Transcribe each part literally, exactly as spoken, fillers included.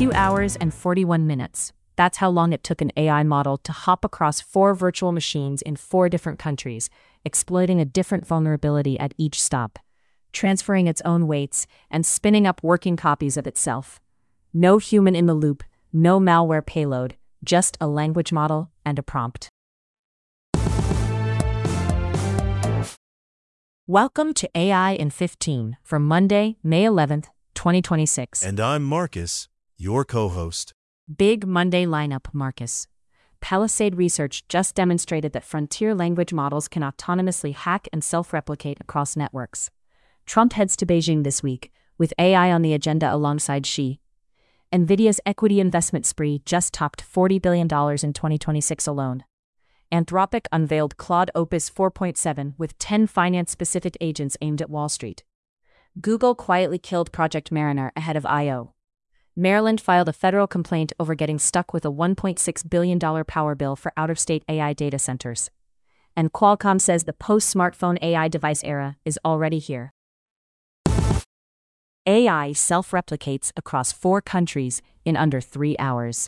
two hours and forty-one minutes. That's how long it took an A I model to hop across four virtual machines in four different countries, exploiting a different vulnerability at each stop, transferring its own weights, and spinning up working copies of itself. No human in the loop, no malware payload, just a language model and a prompt. Welcome to A I in fifteen for Monday, May eleventh, twenty twenty-six. And I'm Marcus, your co-host. Big Monday lineup, Marcus. Palisade Research just demonstrated that frontier language models can autonomously hack and self-replicate across networks. Trump heads to Beijing this week, with A I on the agenda alongside Xi. NVIDIA's equity investment spree just topped forty billion dollars in twenty twenty-six alone. Anthropic unveiled Claude Opus four point seven with ten finance-specific agents aimed at Wall Street. Google quietly killed Project Mariner ahead of I O Maryland filed a federal complaint over getting stuck with a one point six billion dollars power bill for out-of-state A I data centers. And Qualcomm says the post-smartphone A I device era is already here. A I self-replicates across four countries in under three hours.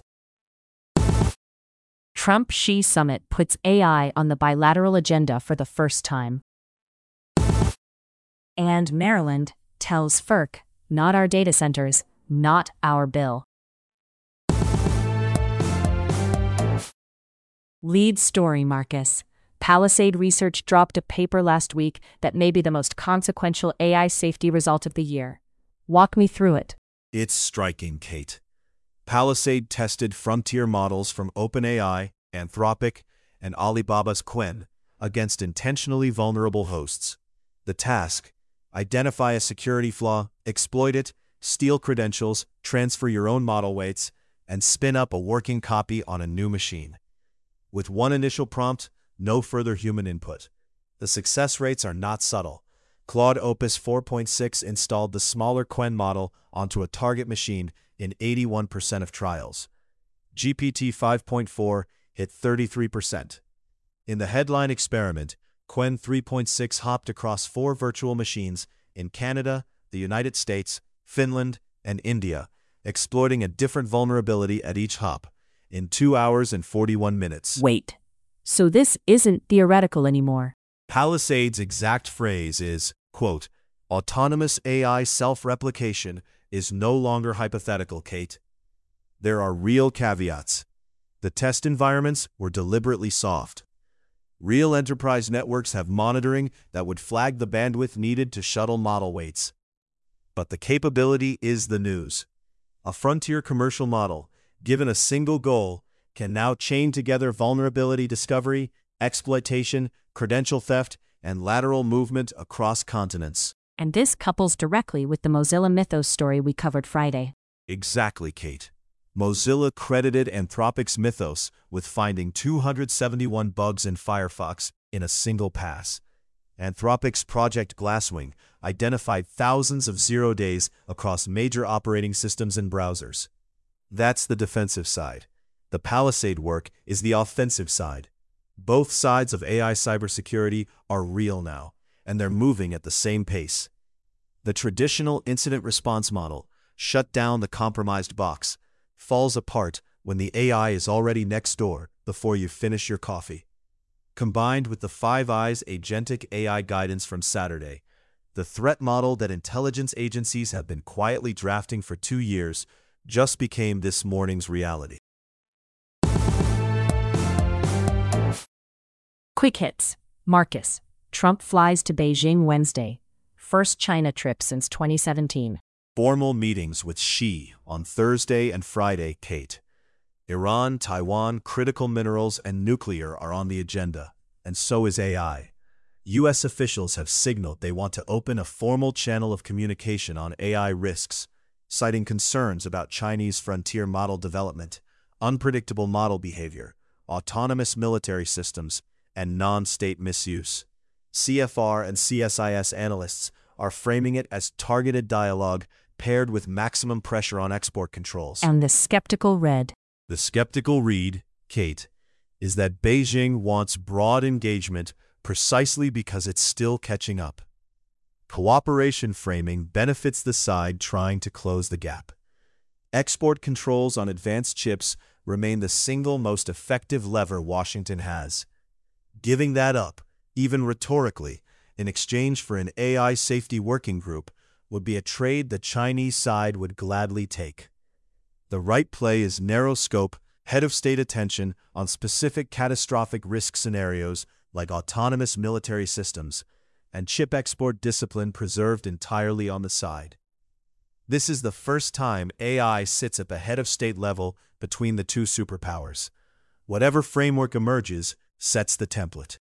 Trump-Xi summit puts A I on the bilateral agenda for the first time. And Maryland tells F E R C, not our data centers, not our bill. Lead story, Marcus. Palisade Research dropped a paper last week that may be the most consequential A I safety result of the year. Walk me through it. It's striking, Kate. Palisade tested frontier models from OpenAI, Anthropic, and Alibaba's Qwen against intentionally vulnerable hosts. The task: identify a security flaw, exploit it, steal credentials, transfer your own model weights, and spin up a working copy on a new machine. With one initial prompt, no further human input. The success rates are not subtle. Claude Opus four point six installed the smaller Qwen model onto a target machine in eighty-one percent of trials. G P T five point four hit thirty-three percent. In the headline experiment, Qwen three point six hopped across four virtual machines in Canada, the United States, Finland, and India, exploiting a different vulnerability at each hop, in two hours and forty-one minutes. Wait, so this isn't theoretical anymore? Palisade's exact phrase is, quote, autonomous A I self-replication is no longer hypothetical, Kate. There are real caveats. The test environments were deliberately soft. Real enterprise networks have monitoring that would flag the bandwidth needed to shuttle model weights. But the capability is the news. A frontier commercial model, given a single goal, can now chain together vulnerability discovery, exploitation, credential theft, and lateral movement across continents. And this couples directly with the Mozilla Mythos story we covered Friday. Exactly, Kate. Mozilla credited Anthropic's Mythos with finding two hundred seventy-one bugs in Firefox in a single pass. Anthropic's Project Glasswing identified thousands of zero days across major operating systems and browsers. That's the defensive side. The Palisade work is the offensive side. Both sides of A I cybersecurity are real now, and they're moving at the same pace. The traditional incident response model, shut down the compromised box, falls apart when the A I is already next door before you finish your coffee. Combined with the Five Eyes agentic A I guidance from Saturday, the threat model that intelligence agencies have been quietly drafting for two years just became this morning's reality. Quick hits. Marcus. Trump flies to Beijing Wednesday. First China trip since twenty seventeen. Formal meetings with Xi on Thursday and Friday, Kate. Iran, Taiwan, critical minerals, and nuclear are on the agenda, and so is A I. U S officials have signaled they want to open a formal channel of communication on A I risks, citing concerns about Chinese frontier model development, unpredictable model behavior, autonomous military systems, and non-state misuse. C F R and C S I S analysts are framing it as targeted dialogue paired with maximum pressure on export controls. And the skeptical read. The skeptical read, Kate, is that Beijing wants broad engagement precisely because it's still catching up. Cooperation framing benefits the side trying to close the gap. Export controls on advanced chips remain the single most effective lever Washington has. Giving that up, even rhetorically, in exchange for an A I safety working group would be a trade the Chinese side would gladly take. The right play is narrow scope, head of state attention on specific catastrophic risk scenarios like autonomous military systems, and chip export discipline preserved entirely on the side. This is the first time A I sits at the head of state level between the two superpowers. Whatever framework emerges sets the template.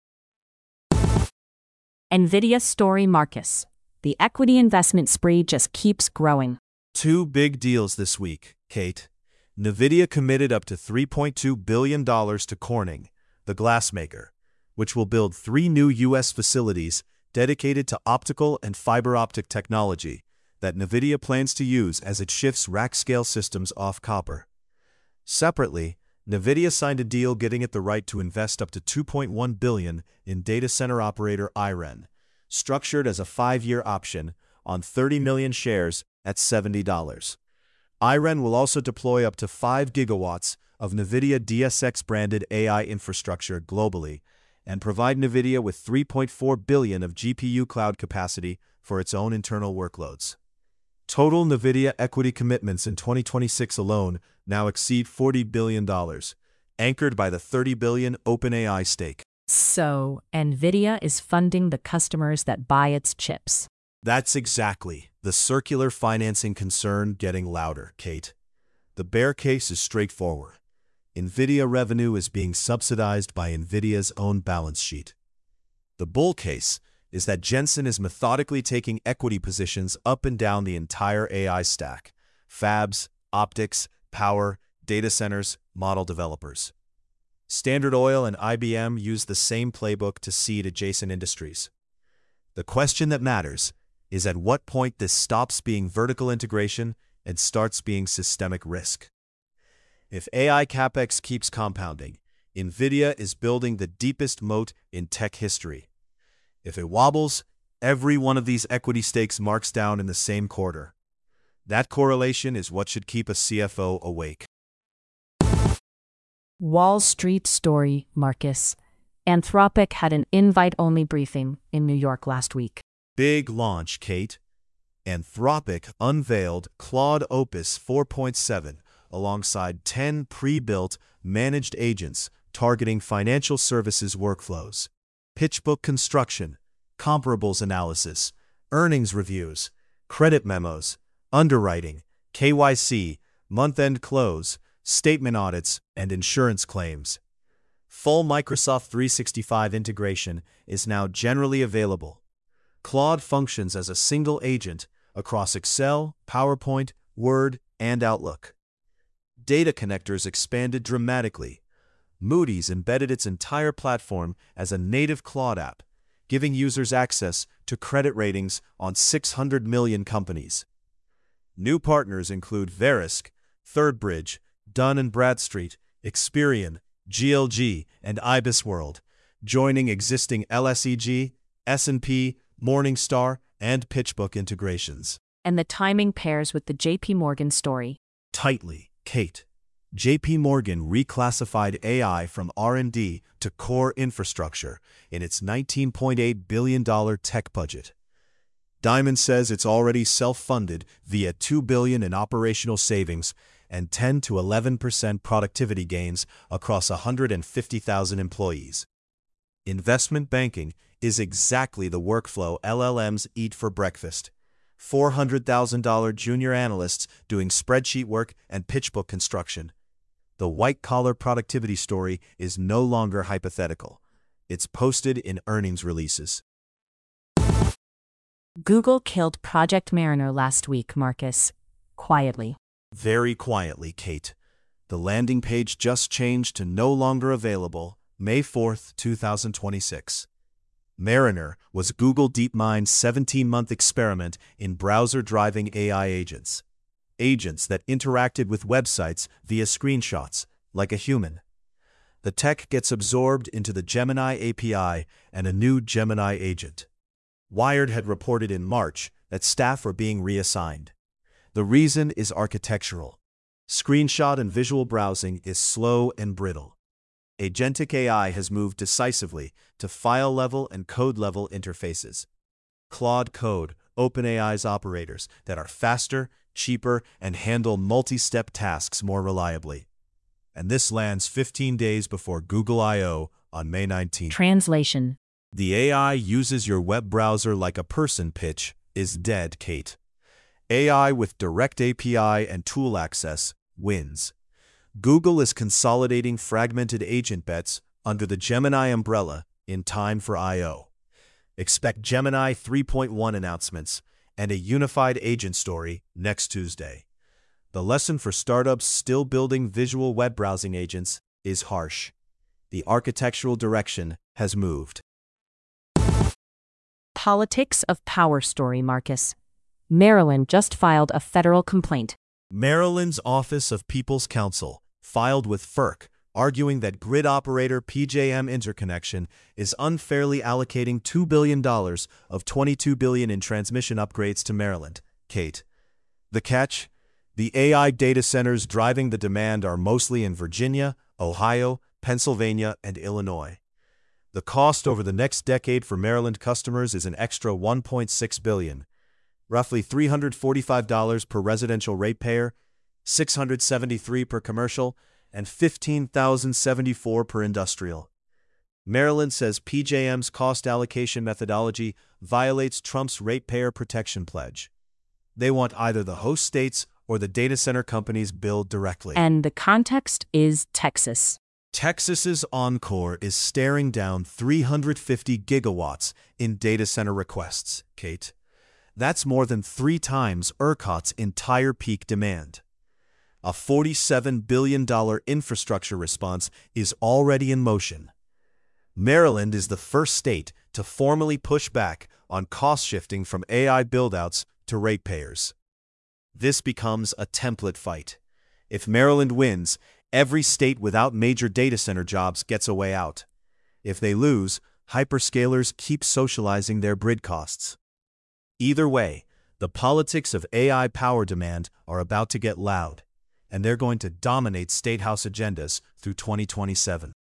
NVIDIA story Marcus. The equity investment spree just keeps growing. Two big deals this week, Kate. NVIDIA committed up to three point two billion dollars to Corning, the glassmaker, which will build three new U S facilities dedicated to optical and fiber optic technology that NVIDIA plans to use as it shifts rack-scale systems off copper. Separately, NVIDIA signed a deal getting it the right to invest up to two point one billion dollars in data center operator IREN, structured as a five-year option on thirty million shares at seventy dollars. IREN will also deploy up to five gigawatts of NVIDIA D S X-branded A I infrastructure globally and provide NVIDIA with three point four billion dollars of G P U cloud capacity for its own internal workloads. Total NVIDIA equity commitments in twenty twenty-six alone now exceed forty billion dollars, anchored by the thirty billion dollars OpenAI stake. So, NVIDIA is funding the customers that buy its chips. That's exactly the circular financing concern getting louder, Kate. The bear case is straightforward. NVIDIA revenue is being subsidized by NVIDIA's own balance sheet. The bull case is that Jensen is methodically taking equity positions up and down the entire A I stack: fabs, optics, power, data centers, model developers. Standard Oil and I B M use the same playbook to seed adjacent industries. The question that matters is at what point this stops being vertical integration and starts being systemic risk. If A I capex keeps compounding, NVIDIA is building the deepest moat in tech history. If it wobbles, every one of these equity stakes marks down in the same quarter. That correlation is what should keep a C F O awake. Wall Street story Marcus. Anthropic had an invite-only briefing in New York last week. Big launch, Kate. Anthropic unveiled Claude Opus four point seven alongside ten pre-built managed agents targeting financial services workflows, pitchbook construction, comparables analysis, earnings reviews, credit memos, underwriting, K Y C, month-end close, statement audits, and insurance claims. Full Microsoft three sixty-five integration is now generally available. Claude functions as a single agent across Excel, PowerPoint, Word, and Outlook. Data connectors expanded dramatically. Moody's embedded its entire platform as a native Claude app, giving users access to credit ratings on six hundred million companies. New partners include Verisk, ThirdBridge, Dun and Bradstreet, Experian, G L G, and IBISWorld, joining existing L S E G, S and P, Morningstar, and PitchBook integrations. And the timing pairs with the J P Morgan story. Tightly, Kate. J P Morgan reclassified A I from R and D to core infrastructure in its nineteen point eight billion dollars tech budget. Diamond says it's already self-funded via two billion dollars in operational savings and ten to eleven percent productivity gains across one hundred fifty thousand employees. Investment banking is exactly the workflow L L Ms eat for breakfast. four hundred thousand dollars junior analysts doing spreadsheet work and pitchbook construction. The white-collar productivity story is no longer hypothetical. It's posted in earnings releases. Google killed Project Mariner last week, Marcus. Quietly. Very quietly, Kate. The landing page just changed to no longer available May fourth, two thousand twenty-six. Mariner was Google DeepMind's seventeen-month experiment in browser-driving A I agents. Agents that interacted with websites via screenshots, like a human. The tech gets absorbed into the Gemini A P I and a new Gemini agent. Wired had reported in March that staff are being reassigned. The reason is architectural. Screenshot and visual browsing is slow and brittle. Agentic A I has moved decisively to file-level and code-level interfaces. Claude Code, OpenAI's operators that are faster, cheaper, and handle multi-step tasks more reliably. And this lands fifteen days before Google I O on May nineteenth. Translation. The A I uses your web browser like a person pitch is dead, Kate. A I with direct A P I and tool access wins. Google is consolidating fragmented agent bets under the Gemini umbrella in time for I O. Expect Gemini three point one announcements and a unified agent story next Tuesday. The lesson for startups still building visual web browsing agents is harsh. The architectural direction has moved. Politics of power story, Marcus. Maryland just filed a federal complaint. Maryland's Office of People's Counsel filed with F E R C, arguing that grid operator P J M Interconnection is unfairly allocating two billion dollars of twenty-two billion dollars in transmission upgrades to Maryland. Kate. The catch? The A I data centers driving the demand are mostly in Virginia, Ohio, Pennsylvania, and Illinois. The cost over the next decade for Maryland customers is an extra one point six billion dollars, roughly three hundred forty-five dollars per residential ratepayer, six hundred seventy-three dollars per commercial, and fifteen thousand seventy-four dollars per industrial. Maryland says P J M's cost allocation methodology violates Trump's ratepayer protection pledge. They want either the host states or the data center companies billed directly. And the context is Texas. Texas's Encore is staring down three hundred fifty gigawatts in data center requests, Kate. That's more than three times ERCOT's entire peak demand. A forty-seven billion dollars infrastructure response is already in motion. Maryland is the first state to formally push back on cost shifting from A I buildouts to ratepayers. This becomes a template fight. If Maryland wins, every state without major data center jobs gets a way out. If they lose, hyperscalers keep socializing their grid costs. Either way, the politics of A I power demand are about to get loud, and they're going to dominate state house agendas through twenty twenty-seven.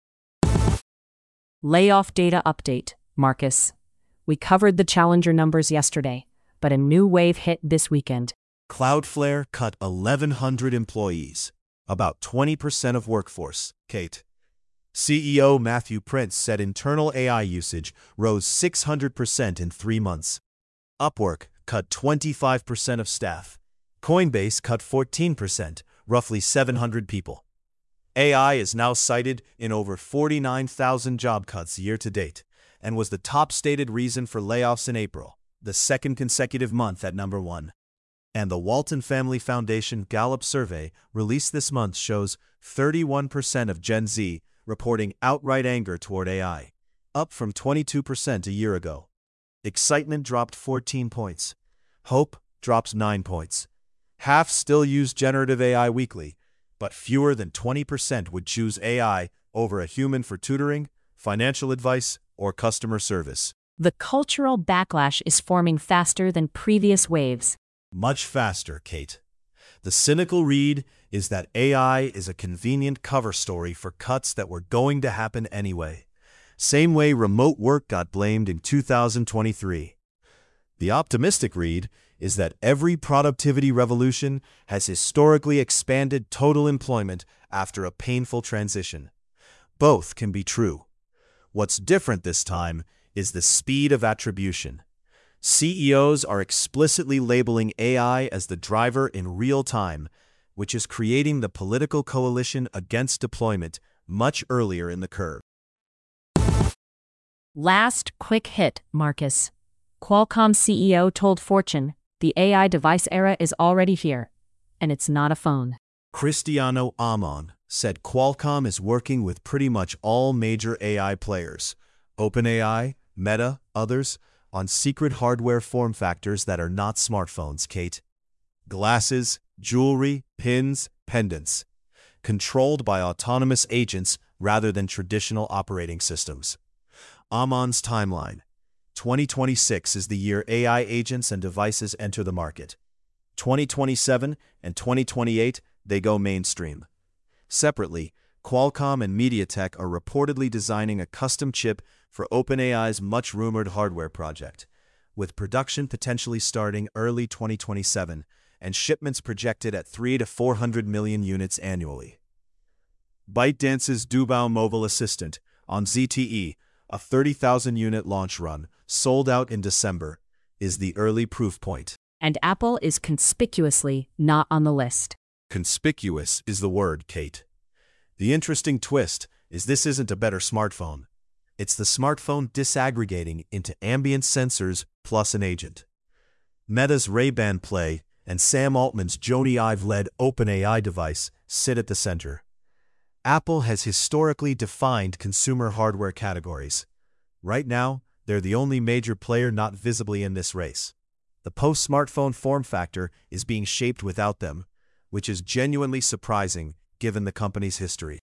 Layoff data update, Marcus. We covered the Challenger numbers yesterday, but a new wave hit this weekend. Cloudflare cut eleven hundred employees, about twenty percent of workforce, Kate. C E O Matthew Prince said internal A I usage rose six hundred percent in three months. Upwork cut twenty-five percent of staff. Coinbase cut fourteen percent, roughly seven hundred people. A I is now cited in over forty-nine thousand job cuts year to date, and was the top stated reason for layoffs in April, the second consecutive month at number one. And the Walton Family Foundation Gallup survey released this month shows thirty-one percent of Gen Z reporting outright anger toward A I, up from twenty-two percent a year ago. Excitement dropped fourteen points. Hope drops nine points. Half still use generative A I weekly, but fewer than twenty percent would choose A I over a human for tutoring, financial advice, or customer service. The cultural backlash is forming faster than previous waves. Much faster, Kate. The cynical read is that A I is a convenient cover story for cuts that were going to happen anyway. Same way remote work got blamed in two thousand twenty-three. The optimistic read is that every productivity revolution has historically expanded total employment after a painful transition. Both can be true. What's different this time is the speed of attribution. C E Os are explicitly labeling A I as the driver in real time, which is creating the political coalition against deployment much earlier in the curve. Last quick hit, Marcus. Qualcomm C E O told Fortune, the A I device era is already here, and it's not a phone. Cristiano Amon said Qualcomm is working with pretty much all major A I players, OpenAI, Meta, others, on secret hardware form factors that are not smartphones, Kate. Glasses, jewelry, pins, pendants. Controlled by autonomous agents rather than traditional operating systems. Amon's timeline. twenty twenty-six is the year A I agents and devices enter the market. twenty twenty-seven and twenty twenty-eight, they go mainstream. Separately, Qualcomm and MediaTek are reportedly designing a custom chip for OpenAI's much-rumored hardware project, with production potentially starting early twenty twenty-seven and shipments projected at three to four hundred million units annually. ByteDance's Dubao Mobile Assistant on Z T E, a thirty thousand unit launch run, sold out in December, is the early proof point. And Apple is conspicuously not on the list. Conspicuous is the word, Kate. The interesting twist is this isn't a better smartphone. It's the smartphone disaggregating into ambient sensors plus an agent. Meta's Ray-Ban Play and Sam Altman's Jony Ive-led OpenAI device sit at the center. Apple has historically defined consumer hardware categories. Right now, they're the only major player not visibly in this race. The post-smartphone form factor is being shaped without them, which is genuinely surprising given the company's history.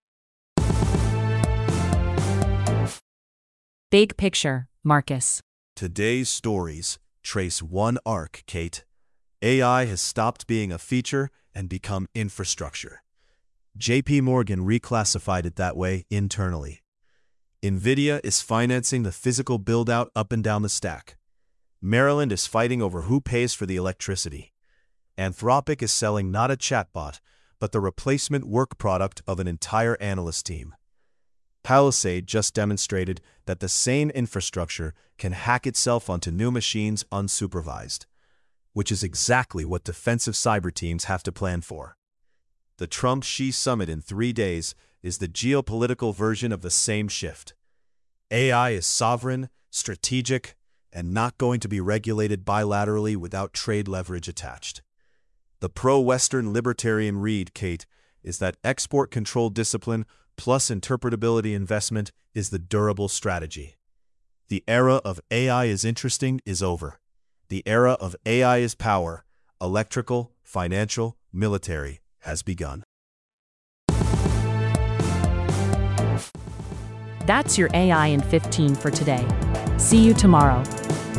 Big picture, Marcus. Today's stories trace one arc, Kate. A I has stopped being a feature and become infrastructure. J P Morgan reclassified it that way internally. NVIDIA is financing the physical build-out up and down the stack. Maryland is fighting over who pays for the electricity. Anthropic is selling not a chatbot, but the replacement work product of an entire analyst team. Palisade just demonstrated that the same infrastructure can hack itself onto new machines unsupervised, which is exactly what defensive cyber teams have to plan for. The Trump-Xi summit in three days is the geopolitical version of the same shift. A I is sovereign, strategic, and not going to be regulated bilaterally without trade leverage attached. The pro-Western libertarian read, Kate, is that export control discipline plus interpretability investment is the durable strategy. The era of A I is interesting is over. The era of A I is power, electrical, financial, military, has begun. That's your A I in fifteen for today. See you tomorrow.